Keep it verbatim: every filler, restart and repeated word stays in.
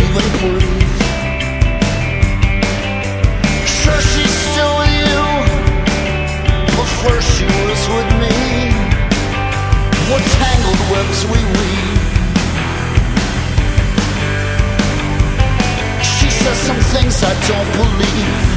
even breathe. Sure, she's still with you, but first she was with me. What tangled webs we weave. She says some things I don't believe.